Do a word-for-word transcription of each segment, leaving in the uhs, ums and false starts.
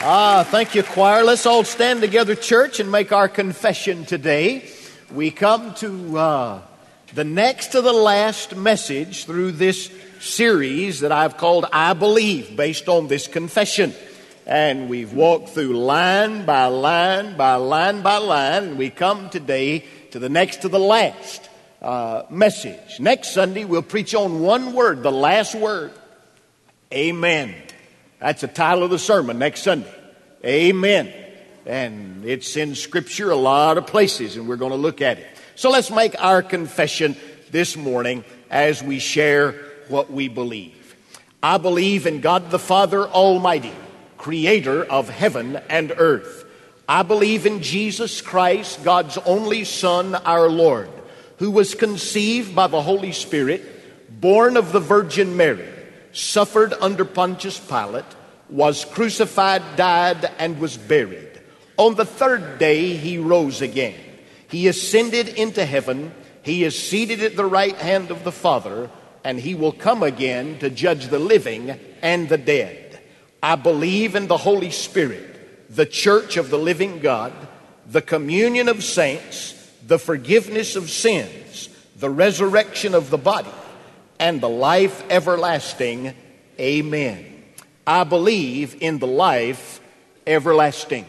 Ah, thank you, choir. Let's all stand together, church, and make our confession today. We come to uh, the next to the last message through this series that I've called I Believe, based on this confession. And we've walked through line by line by line by line, and we come today to the next to the last uh, message. Next Sunday, we'll preach on one word, the last word, Amen. That's the title of the sermon next Sunday. Amen. And it's in Scripture a lot of places, and we're going to look at it. So let's make our confession this morning as we share what we believe. I believe in God the Father Almighty, creator of heaven and earth. I believe in Jesus Christ, God's only Son, our Lord, who was conceived by the Holy Spirit, born of the Virgin Mary, suffered under Pontius Pilate, was crucified, died, and was buried. On the third day he rose again. He ascended into heaven. He is seated at the right hand of the Father, and he will come again to judge the living and the dead. I believe in the Holy Spirit, the church of the living God, the communion of saints, the forgiveness of sins, the resurrection of the body, and the life everlasting. Amen. I believe in the life everlasting.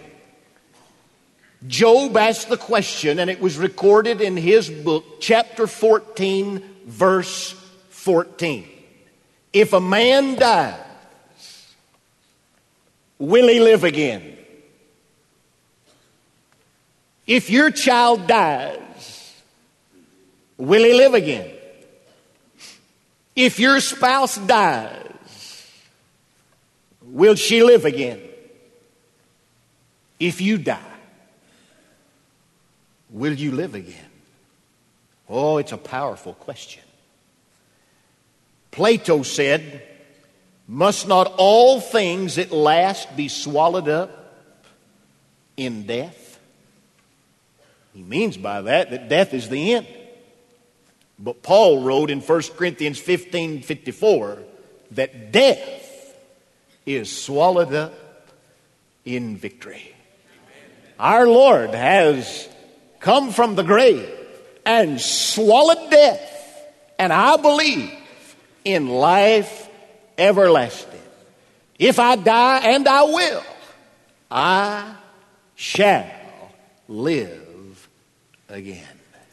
Job asked the question, and it was recorded in his book, chapter fourteen, verse fourteen. If a man dies, will he live again? If your child dies, will he live again? If your spouse dies, will she live again? If you die, will you live again? Oh, it's a powerful question. Plato said, must not all things at last be swallowed up in death? He means by that that death is the end. But Paul wrote in First Corinthians fifteen fifty-four that death is swallowed up in victory. Our Lord has come from the grave and swallowed death, and I believe in life everlasting. If I die, and I will, I shall live again.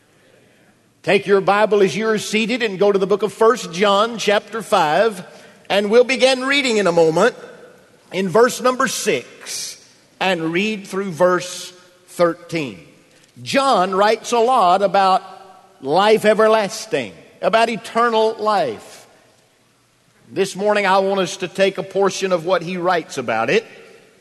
Take your Bible as you're seated and go to the book of First John chapter five, and we'll begin reading in a moment in verse number six and read through verse thirteen. John writes a lot about life everlasting, about eternal life. This morning I want us to take a portion of what he writes about it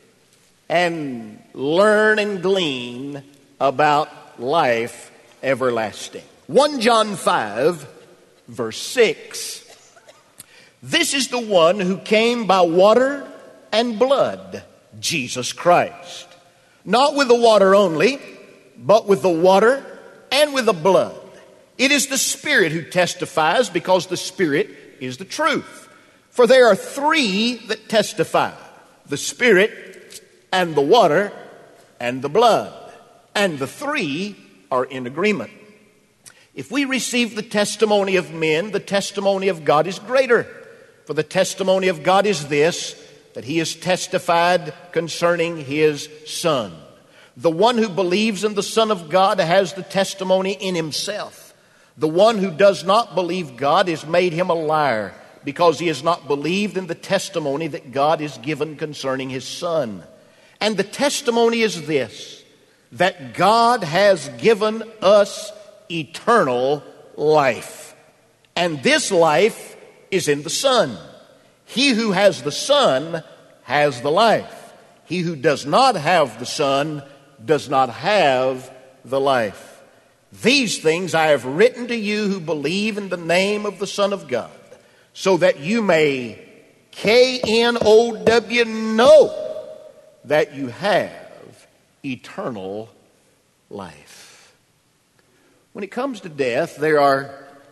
and learn and glean about life everlasting. First John five, verse six. This is the one who came by water and blood, Jesus Christ. Not with the water only, but with the water and with the blood. It is the Spirit who testifies, because the Spirit is the truth. For there are three that testify, the Spirit and the water and the blood. And the three are in agreement. If we receive the testimony of men, the testimony of God is greater. For the testimony of God is this, that he has testified concerning his Son. The one who believes in the Son of God has the testimony in himself. The one who does not believe God has made him a liar, because he has not believed in the testimony that God has given concerning his Son. And the testimony is this, that God has given us eternal life. And this life is in the Son. He who has the Son has the life. He who does not have the Son does not have the life. These things I have written to you who believe in the name of the Son of God, so that you may K N O W know that you have eternal life. When it comes to death, there are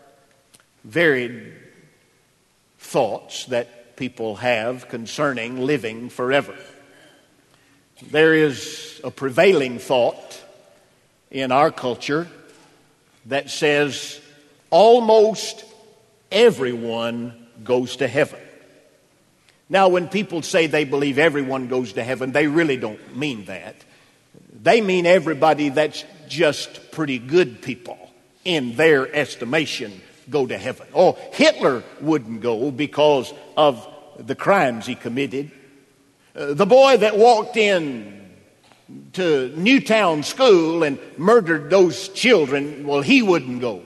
varied thoughts that people have concerning living forever. There is a prevailing thought in our culture that says almost everyone goes to heaven. Now, when people say they believe everyone goes to heaven, they really don't mean that. They mean everybody that's just pretty good people in their estimation go to heaven. Oh, Hitler wouldn't go because of the crimes he committed. Uh, the boy that walked in to Newtown School and murdered those children, well, he wouldn't go.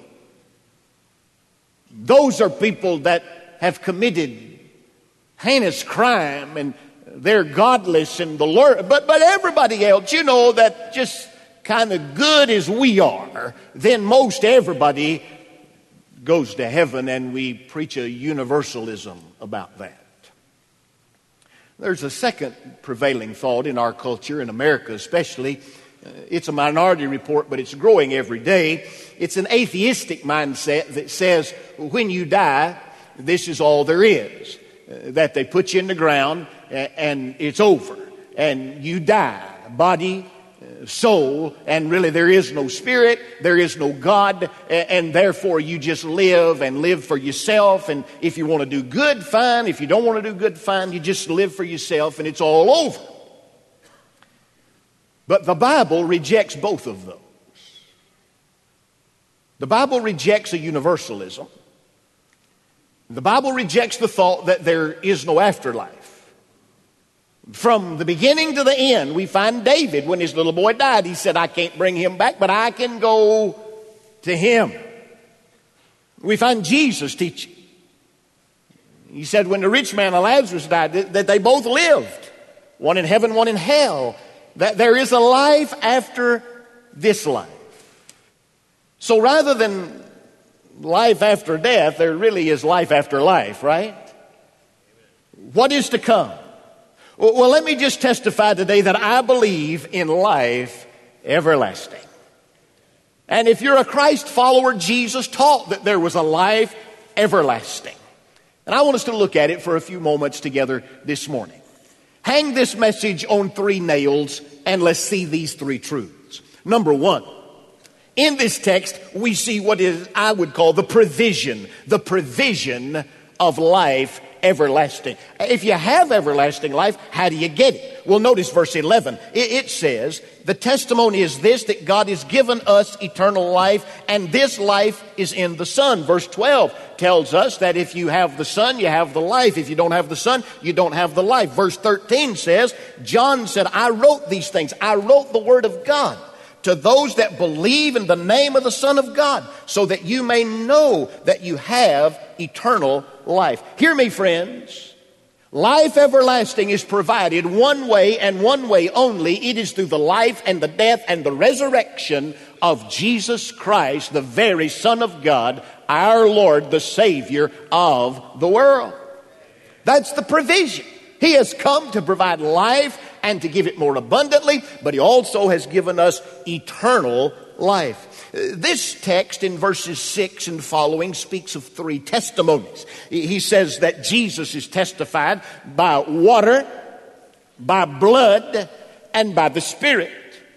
Those are people that have committed heinous crime and they're godless and the Lord, but but everybody else, you know, that just kind of good as we are, then most everybody goes to heaven, and we preach a universalism about that. There's a second prevailing thought in our culture, in America especially. It's a minority report, but it's growing every day. It's an atheistic mindset that says when you die, this is all there is. That they put you in the ground and it's over. And you die, body, soul, and really there is no spirit, there is no God, and therefore you just live and live for yourself. And if you want to do good, fine. If you don't want to do good, fine. You just live for yourself and it's all over. But the Bible rejects both of those. The Bible rejects a universalism. The Bible rejects the thought that there is no afterlife. From the beginning to the end, we find David, when his little boy died, he said, I can't bring him back, but I can go to him. We find Jesus teaching. He said when the rich man and Lazarus died, that they both lived, one in heaven, one in hell, that there is a life after this life. So rather than life after death, there really is life after life, right? What is to come? Well, let me just testify today that I believe in life everlasting. And if you're a Christ follower, Jesus taught that there was a life everlasting. And I want us to look at it for a few moments together this morning. Hang this message on three nails and let's see these three truths. Number one, in this text, we see what is, I would call the provision, the provision of life everlasting. If you have everlasting life, how do you get it? Well, notice verse eleven. It, it says, the testimony is this, that God has given us eternal life, and this life is in the Son. Verse twelve tells us that if you have the Son, you have the life. If you don't have the Son, you don't have the life. Verse thirteen says, John said, I wrote these things. I wrote the Word of God to those that believe in the name of the Son of God, so that you may know that you have eternal life. Hear me, friends. Life everlasting is provided one way and one way only. It is through the life and the death and the resurrection of Jesus Christ, the very Son of God, our Lord, the Savior of the world. That's the provision. He has come to provide life and to give it more abundantly, but he also has given us eternal life. This text in verses six and following speaks of three testimonies. He says that Jesus is testified by water, by blood, and by the Spirit.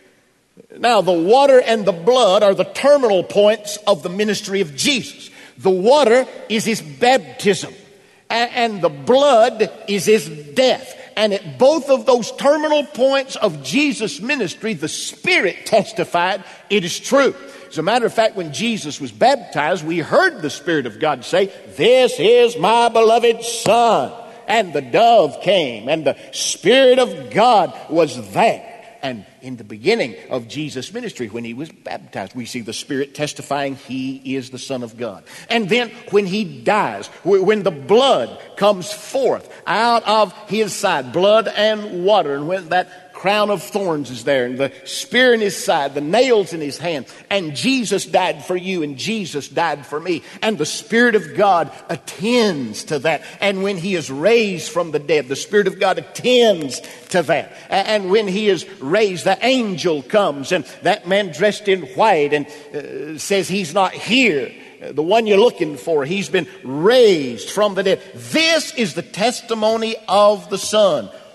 Now, the water and the blood are the terminal points of the ministry of Jesus. The water is his baptism, and the blood is his death. And at both of those terminal points of Jesus' ministry, the Spirit testified it is true. As a matter of fact, when Jesus was baptized, we heard the Spirit of God say, this is my beloved Son. And the dove came, and the Spirit of God was there. And in the beginning of Jesus' ministry, when he was baptized, we see the Spirit testifying he is the Son of God. And then when he dies, when the blood comes forth out of his side, blood and water, and when that crown of thorns is there, and the spear in his side, the nails in his hand, and Jesus died for you, and Jesus died for me, and the Spirit of God attends to that. And when he is raised from the dead, the Spirit of God attends to that. And when he is raised, the angel comes, and that man dressed in white, and uh, says he's not here. The one you're looking for, he's been raised from the dead. This is the testimony of the Son.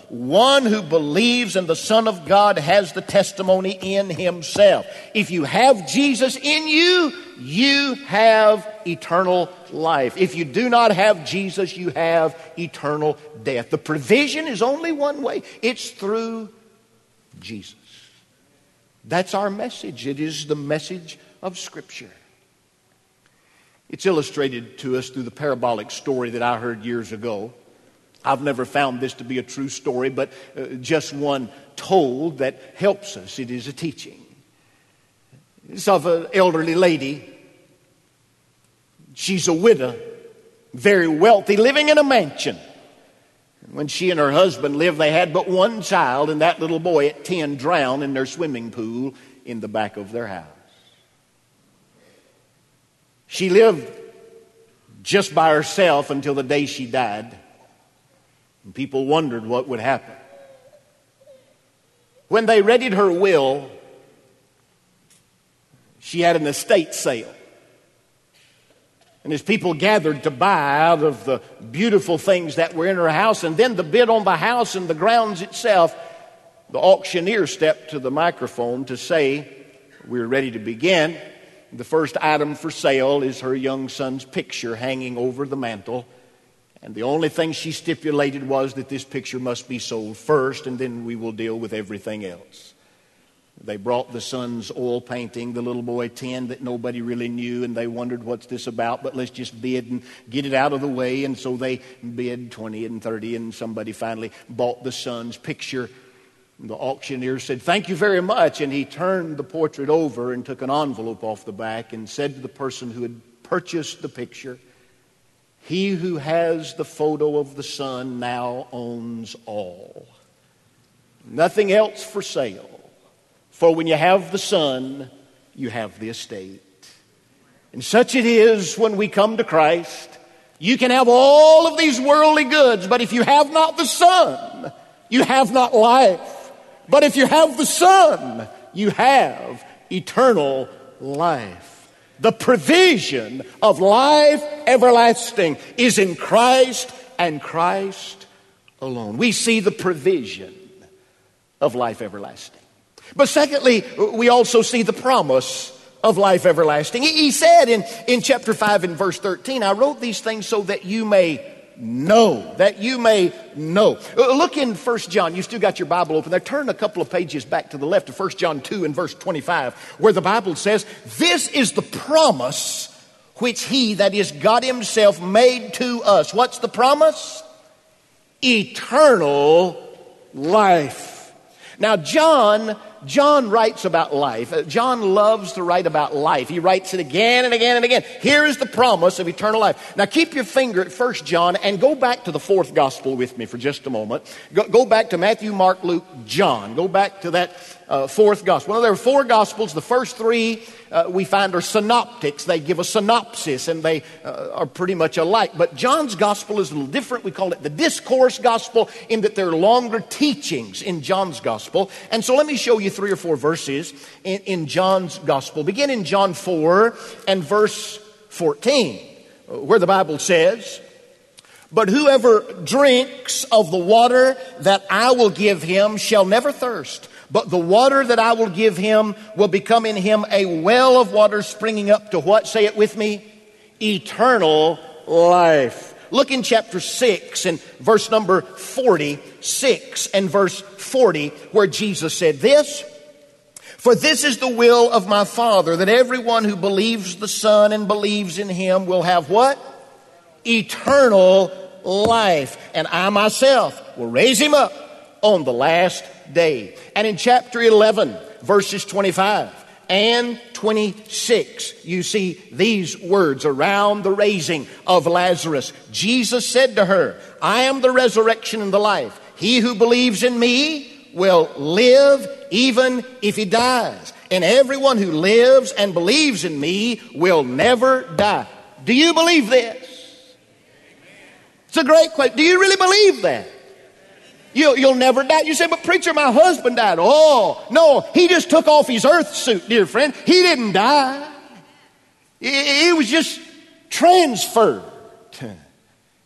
One who believes in the Son of God has the testimony in himself. If you have Jesus in you, you have eternal life. If you do not have Jesus, you have eternal death. The provision is only one way. It's through Jesus. That's our message. It is the message of Scripture. It's illustrated to us through the parabolic story that I heard years ago. I've never found this to be a true story, but uh, just one told that helps us. It is a teaching. It's of an elderly lady. She's a widow, very wealthy, living in a mansion. When she and her husband lived, they had but one child, and that little boy at ten drowned in their swimming pool in the back of their house. She lived just by herself until the day she died. And people wondered what would happen. When they readied her will, she had an estate sale. And as people gathered to buy out of the beautiful things that were in her house, and then the bid on the house and the grounds itself, the auctioneer stepped to the microphone to say, "We're ready to begin. The first item for sale is her young son's picture hanging over the mantel. And the only thing she stipulated was that this picture must be sold first, and then we will deal with everything else." They brought the son's oil painting, the little boy ten that nobody really knew, and they wondered, what's this about? But let's just bid and get it out of the way. And so they bid twenty and thirty, and somebody finally bought the son's picture. The auctioneer said, "Thank you very much." And he turned the portrait over and took an envelope off the back and said to the person who had purchased the picture, "He who has the photo of the son now owns all. Nothing else for sale. For when you have the son, you have the estate." And such it is when we come to Christ. You can have all of these worldly goods, but if you have not the Son, you have not life. But if you have the Son, you have eternal life. The provision of life everlasting is in Christ and Christ alone. We see the provision of life everlasting. But secondly, we also see the promise of life everlasting. He said in, in chapter five and verse thirteen, "I wrote these things so that you may know." That you may know. Look in First John. You still got your Bible open there. Turn a couple of pages back to the left to First John two and verse twenty-five, where the Bible says, "This is the promise which he," that is God himself, "made to us." What's the promise? Eternal life. Now, John, John writes about life. John loves to write about life. He writes it again and again and again. Here is the promise of eternal life. Now, keep your finger at First John and go back to the fourth gospel with me for just a moment. Go, go back to Matthew, Mark, Luke, John. Go back to that uh, fourth gospel. Well, there are four gospels. The first three uh, we find are synoptics. They give a synopsis, and they uh, are pretty much alike. But John's gospel is a little different. We call it the discourse gospel, in that there are longer teachings in John's gospel. And so let me show you three or four verses in, in John's gospel. Begin in John four and verse fourteen, where the Bible says, "But whoever drinks of the water that I will give him shall never thirst. But the water that I will give him will become in him a well of water springing up to" what? Say it with me. Eternal life. Look in chapter six and verse number forty-six and verse forty, where Jesus said this, "For this is the will of my Father, that everyone who believes the Son and believes in him will have" what? "Eternal life. And I myself will raise him up on the last day." And in chapter eleven, verses twenty-five and twenty-six, you see these words around the raising of Lazarus. Jesus said to her, "I am the resurrection and the life. He who believes in me will live even if he dies. And everyone who lives and believes in me will never die." Do you believe this? It's a great question. Do you really believe that? You'll, you'll never die. You say, "But preacher, my husband died." Oh, no, he just took off his earth suit, dear friend. He didn't die. He, he was just transferred.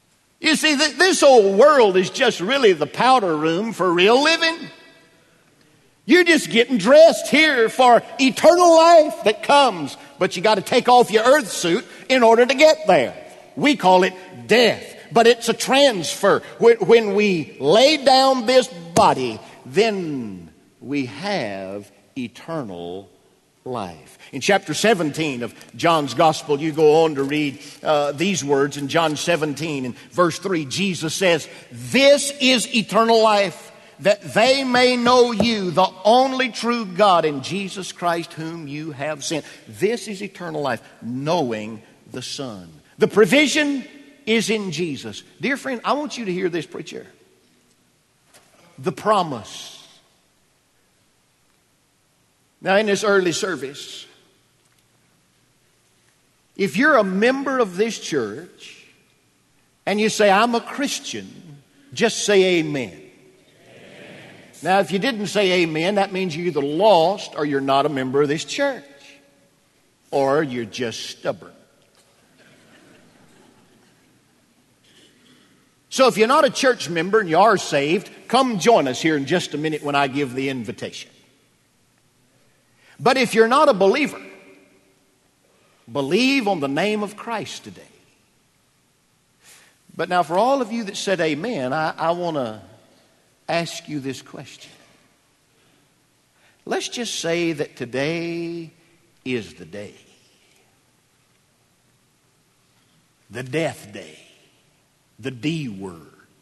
You see, th- this old world is just really the powder room for real living. You're just getting dressed here for eternal life that comes, but you got to take off your earth suit in order to get there. We call it death, but it's a transfer. When we lay down this body, then we have eternal life. In chapter seventeen of John's Gospel, you go on to read uh, these words in John seventeen and verse three. Jesus says, "This is eternal life, that they may know you, the only true God, and Jesus Christ whom you have sent." This is eternal life, knowing the Son. The provision is in Jesus. Dear friend, I want you to hear this, preacher. The promise. Now, in this early service, if you're a member of this church and you say, "I'm a Christian," just say amen. Amen. Now, if you didn't say amen, that means you're either lost or you're not a member of this church. Or you're just stubborn. So if you're not a church member and you are saved, come join us here in just a minute when I give the invitation. But if you're not a believer, believe on the name of Christ today. But now for all of you that said amen, I, I want to ask you this question. Let's just say that today is the day. The death day. The D word.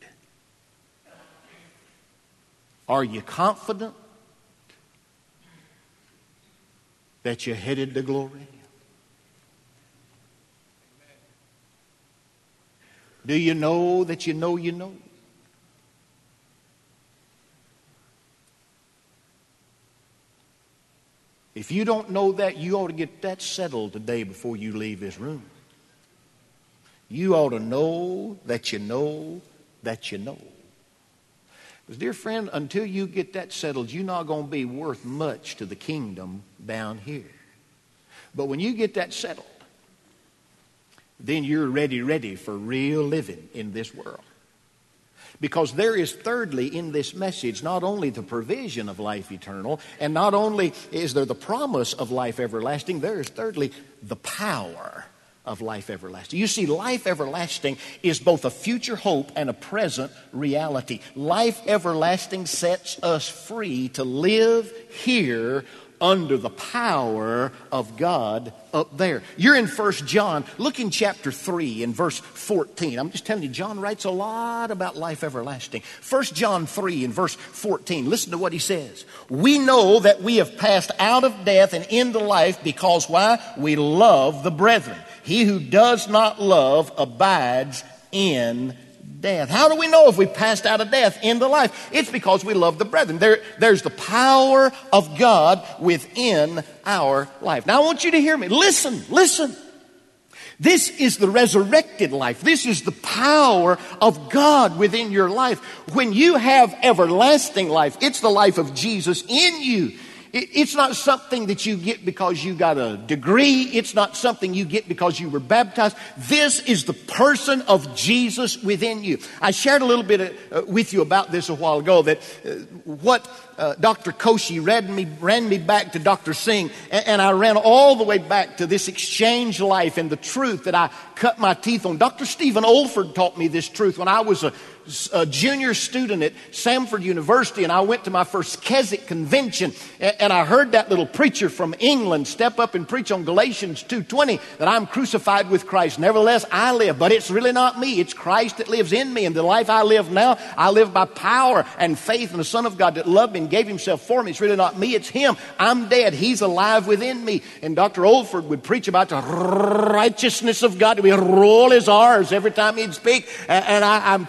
Are you confident that you're headed to glory? Do you know that you know you know? If you don't know that, you ought to get that settled today before you leave this room. You ought to know that you know that you know. Because, dear friend, until you get that settled, you're not going to be worth much to the kingdom down here. But when you get that settled, then you're ready, ready for real living in this world. Because there is thirdly in this message not only the provision of life eternal, and not only is there the promise of life everlasting, there is thirdly the power of life everlasting. You see, life everlasting is both a future hope and a present reality. Life everlasting sets us free to live here under the power of God up there. You're in First John. Look in chapter three in verse fourteen. I'm just telling you, John writes a lot about life everlasting. First John three in verse fourteen. Listen to what he says. "We know that we have passed out of death and into life because why? We love the brethren. He who does not love abides in death." How do we know if we passed out of death into life? It's because we love the brethren. There, there's the power of God within our life. Now I want you to hear me. Listen, listen. This is the resurrected life. This is the power of God within your life. When you have everlasting life, it's the life of Jesus in you. It's not something that you get because you got a degree. It's not something you get because you were baptized. This is the person of Jesus within you. I shared a little bit uh, with you about this a while ago, that uh, what uh, Doctor Koshi ran me, ran me back to Doctor Singh, and, and I ran all the way back to this exchange life and the truth that I cut my teeth on. Doctor Stephen Olford taught me this truth when I was a a junior student at Samford University, and I went to my first Keswick convention, and I heard that little preacher from England step up and preach on Galatians two twenty, that I'm crucified with Christ. Nevertheless, I live, but it's really not me. It's Christ that lives in me, and the life I live now, I live by power and faith in the Son of God that loved me and gave himself for me. It's really not me, it's him. I'm dead. He's alive within me. And Doctor Olford would preach about the righteousness of God. We'd roll his R's every time he'd speak, and I, I'm telling you, it was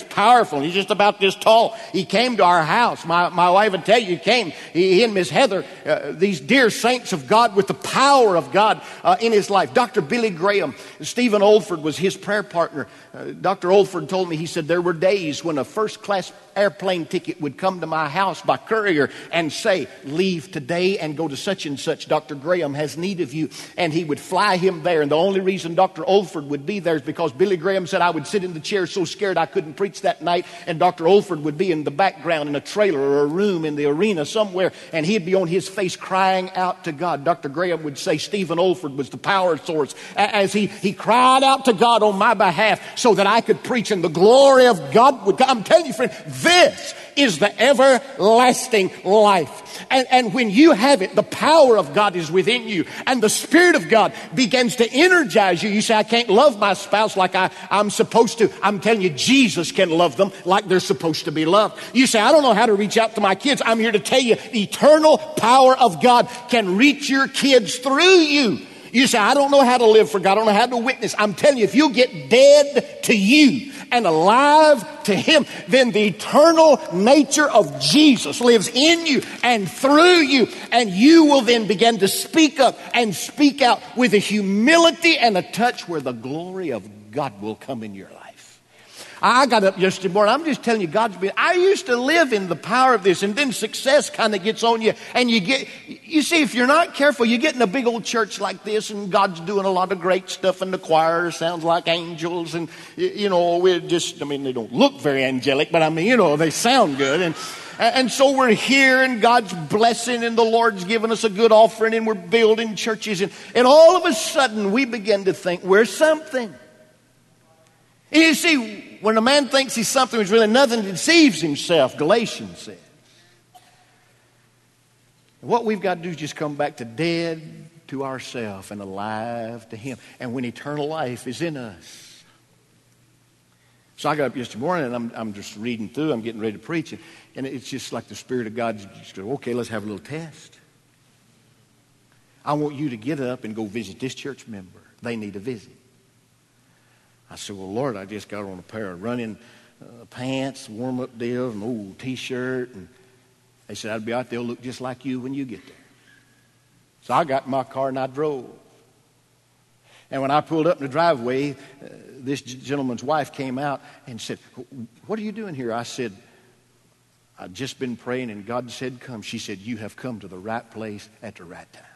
just powerful. He's just about this tall. He came to our house. My, my wife would tell you, he came, he, he and Miss Heather, uh, these dear saints of God with the power of God uh, in his life. Doctor Billy Graham, Stephen Oldford was his prayer partner. Uh, Doctor Oldford told me, he said, there were days when a first-class airplane ticket would come to my house by courier and say, leave today and go to such and such. Doctor Graham has need of you. And he would fly him there. And the only reason Doctor Oldford would be there is because Billy Graham said I would sit in the chair so scared I couldn't preach that night. And Doctor Oldford would be in the background in a trailer or a room in the arena somewhere. And he'd be on his face crying out to God. Doctor Graham would say Stephen Oldford was the power source as he, he cried out to God on my behalf so that I could preach and the glory of God would come. I'm telling you, friend, this is the everlasting life. And, and when you have it, the power of God is within you. And the Spirit of God begins to energize you. You say, I can't love my spouse like I, I'm supposed to. I'm telling you, Jesus can love them like they're supposed to be loved. You say, I don't know how to reach out to my kids. I'm here to tell you, the eternal power of God can reach your kids through you. You say, I don't know how to live for God. I don't know how to witness. I'm telling you, if you get dead to you and alive to Him, then the eternal nature of Jesus lives in you and through you. And you will then begin to speak up and speak out with a humility and a touch where the glory of God will come in your life. I got up yesterday morning. I'm just telling you, God's been, I used to live in the power of this, and then success kind of gets on you. And you get, you see, if you're not careful, you get in a big old church like this, and God's doing a lot of great stuff, and the choir sounds like angels, and, you know, we're just, I mean, they don't look very angelic, but I mean, you know, they sound good. And, and so we're here, and God's blessing, and the Lord's giving us a good offering, and we're building churches. And, and all of a sudden, we begin to think we're something. And you see, when a man thinks he's something, he's really nothing, he deceives himself, Galatians says. And what we've got to do is just come back to dead to ourselves and alive to Him. And when eternal life is in us. So I got up yesterday morning, and I'm, I'm just reading through, I'm getting ready to preach it. And it's just like the Spirit of God just goes, okay, let's have a little test. I want you to get up and go visit this church member. They need a visit. I said, well, Lord, I just got on a pair of running uh, pants, warm-up deals, an old T-shirt. And they said, I'd be out there, look just like you when you get there. So I got in my car and I drove. And when I pulled up in the driveway, uh, this gentleman's wife came out and said, what are you doing here? I said, I'd just been praying and God said, come. She said, you have come to the right place at the right time.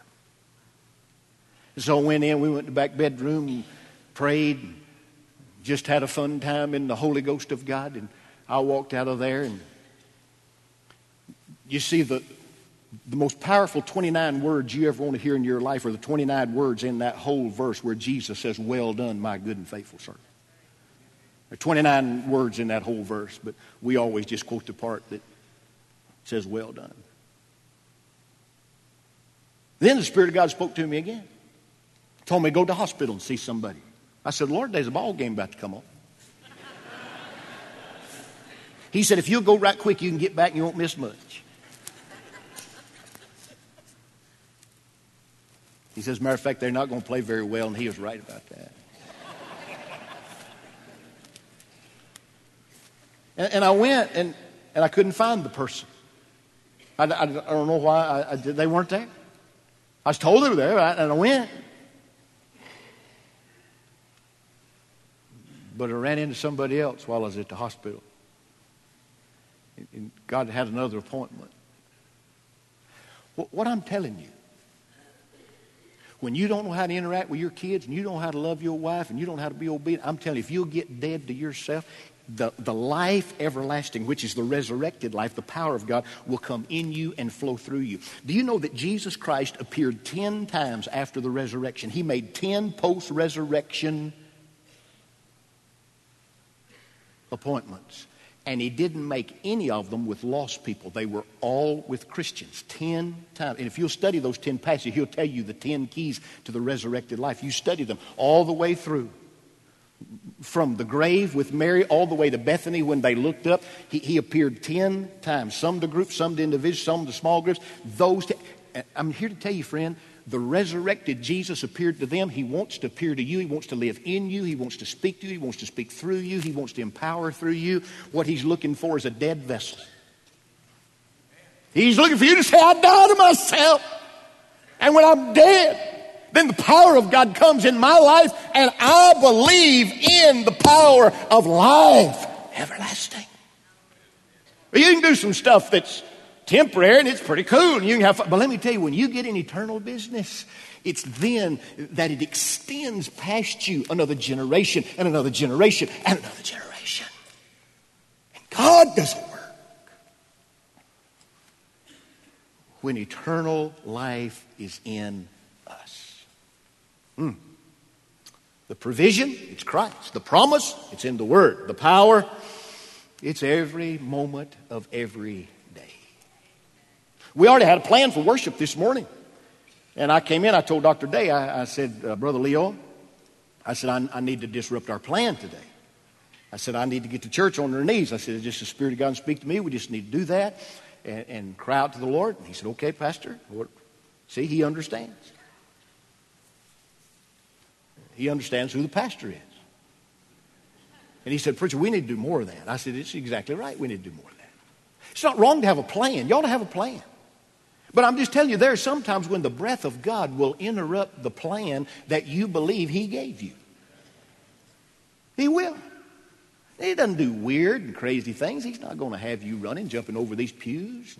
So I went in, we went to the back bedroom and prayed. Just had a fun time in the Holy Ghost of God, and I walked out of there. And you see, the the most powerful twenty-nine words you ever want to hear in your life are the twenty-nine words in that whole verse where Jesus says, well done, my good and faithful servant. There are twenty-nine words in that whole verse, but we always just quote the part that says, well done. Then the Spirit of God spoke to me again. Told me to go to the hospital and see somebody. I said, Lord, there's a ball game about to come on. He said, if you'll go right quick, you can get back and you won't miss much. He says, as a matter of fact, they're not going to play very well, and he was right about that. and, and I went, and, and I couldn't find the person. I, I, I don't know why I, I did, they weren't there. I was told they were there, right? And I went. But I ran into somebody else while I was at the hospital. And God had another appointment. What I'm telling you, when you don't know how to interact with your kids, and you don't know how to love your wife, and you don't know how to be obedient, I'm telling you, if you'll get dead to yourself, the, the life everlasting, which is the resurrected life, the power of God, will come in you and flow through you. Do you know that Jesus Christ appeared ten times after the resurrection? He made ten post-resurrection appointments. And he didn't make any of them with lost people. They were all with Christians. Ten times. And if you'll study those ten passages, he'll tell you the ten keys to the resurrected life. You study them all the way through. From the grave with Mary all the way to Bethany when they looked up. He, he appeared ten times. Some to groups, some to individuals, some to small groups. Those. T- I'm here to tell you, friend, the resurrected Jesus appeared to them, He wants to appear to you. He wants to live in you. He wants to speak to you. He wants to speak through you. He wants to empower through you. What He's looking for is a dead vessel. He's looking for you to say, I die to myself. And when I'm dead, then the power of God comes in my life, and I believe in the power of life everlasting. You can do some stuff that's temporary and it's pretty cool and you can have fun. But let me tell you, when you get in eternal business, it's then that it extends past you another generation and another generation and another generation. And God doesn't work when eternal life is in us. Hmm. The provision, it's Christ. The promise, it's in the Word. The power, it's every moment of every day. We already had a plan for worship this morning. And I came in, I told Doctor Day, I, I said, uh, Brother Leo, I said, I, I need to disrupt our plan today. I said, I need to get the church on their knees. I said, it's just the Spirit of God to speak to me. We just need to do that and, and cry out to the Lord. And he said, okay, Pastor. What? See, he understands. He understands who the pastor is. And he said, Preacher, we need to do more of that. I said, it's exactly right. We need to do more of that. It's not wrong to have a plan. You ought to have a plan. But I'm just telling you, there are some times when the breath of God will interrupt the plan that you believe He gave you. He will. He doesn't do weird and crazy things. He's not going to have you running, jumping over these pews.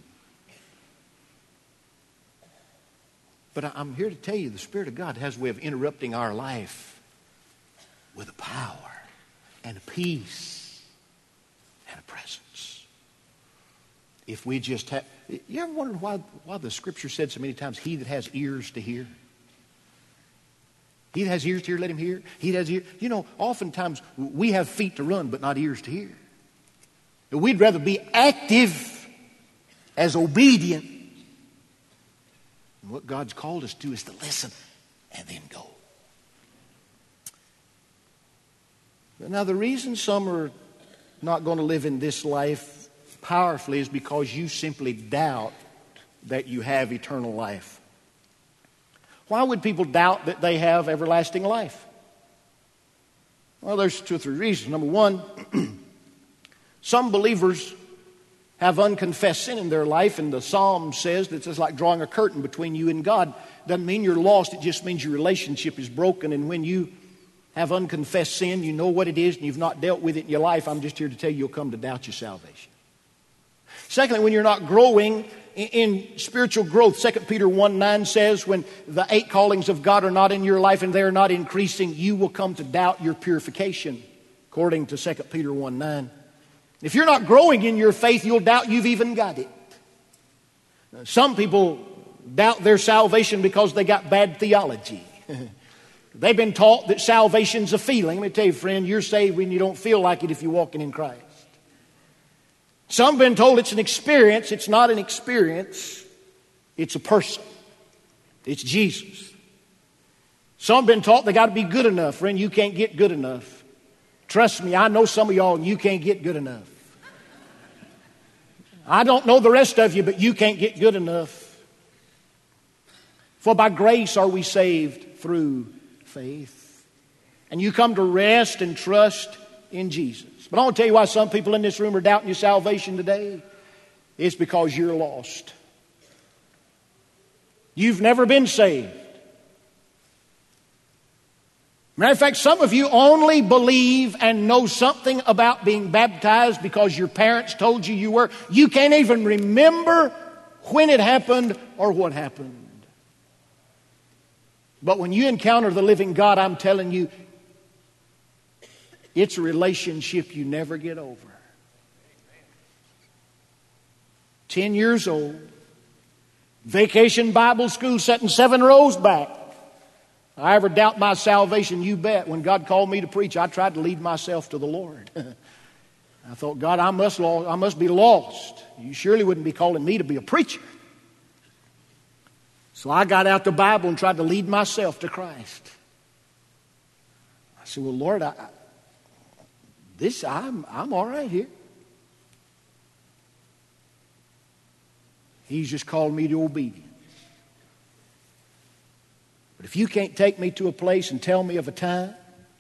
But I'm here to tell you, the Spirit of God has a way of interrupting our life with a power and a peace and a presence. If we just have... You ever wondered why, why the Scripture said so many times, he that has ears to hear? He that has ears to hear, let him hear. He that has ears... You know, oftentimes we have feet to run, but not ears to hear. We'd rather be active as obedient. And what God's called us to do is to listen and then go. Now, the reason some are not going to live in this life powerfully is because you simply doubt that you have eternal life. Why would people doubt that they have everlasting life? Well, there's two or three reasons. Number one, some believers have unconfessed sin in their life, and the Psalm says that it's like drawing a curtain between you and God. Doesn't mean you're lost, it just means your relationship is broken, and when you have unconfessed sin, you know what it is, and you've not dealt with it in your life, I'm just here to tell you, you'll come to doubt your salvation. Secondly, when you're not growing in spiritual growth, Second Peter one nine says, when the eight callings of God are not in your life and they're not increasing, you will come to doubt your purification, according to Second Peter one nine. If you're not growing in your faith, you'll doubt you've even got it. Now, some people doubt their salvation because they got bad theology. They've been taught that salvation's a feeling. Let me tell you, friend, you're saved when you don't feel like it if you're walking in Christ. Some have been told it's an experience. It's not an experience. It's a person. It's Jesus. Some have been taught they got to be good enough. Friend, you can't get good enough. Trust me, I know some of y'all and you can't get good enough. I don't know the rest of you, but you can't get good enough. For by grace are we saved through faith. And you come to rest and trust in Jesus. But I want to tell you why some people in this room are doubting your salvation today. It's because you're lost. You've never been saved. Matter of fact, some of you only believe and know something about being baptized because your parents told you you were. You can't even remember when it happened or what happened. But when you encounter the living God, I'm telling you, it's a relationship you never get over. Ten years old, vacation Bible school, sitting seven rows back. I ever doubt my salvation? You bet. When God called me to preach, I tried to lead myself to the Lord. I thought, God, I must, I must be lost. You surely wouldn't be calling me to be a preacher. So I got out the Bible and tried to lead myself to Christ. I said, well, Lord, I, this I'm I'm all right here. He's just called me to obedience. But if you can't take me to a place and tell me of a time,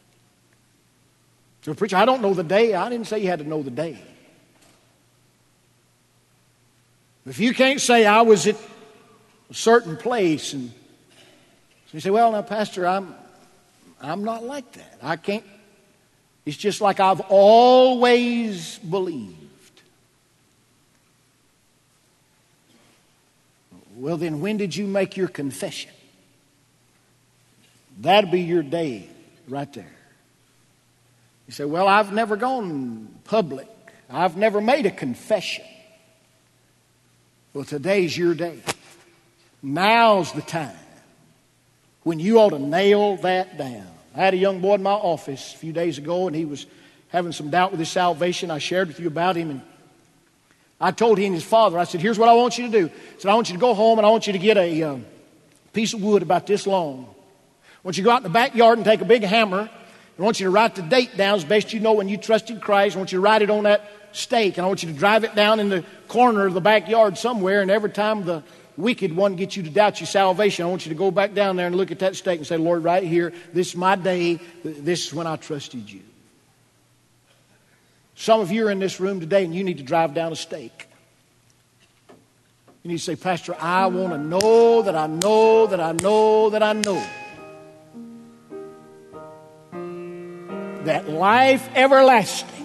so preacher, I don't know the day. I didn't say you had to know the day. If you can't say I was at a certain place, and so you say, well, now, Pastor, I'm I'm not like that. I can't. It's just like I've always believed. Well, then when did you make your confession? That'd be your day right there. You say, well, I've never gone public. I've never made a confession. Well, today's your day. Now's the time when you ought to nail that down. I had a young boy in my office a few days ago, and he was having some doubt with his salvation. I shared with you about him, and I told him and his father, I said, here's what I want you to do. I said, I want you to go home, and I want you to get a um, piece of wood about this long. I want you to go out in the backyard and take a big hammer. I want you to write the date down as best you know when you trusted Christ. I want you to write it on that stake, and I want you to drive it down in the corner of the backyard somewhere, and every time the wicked one gets you to doubt your salvation, I want you to go back down there and look at that stake and say, Lord, right here, this is my day. This is when I trusted you. Some of you are in this room today, and you need to drive down a stake. You need to say, Pastor, I want to know that I know that I know that I know that life everlasting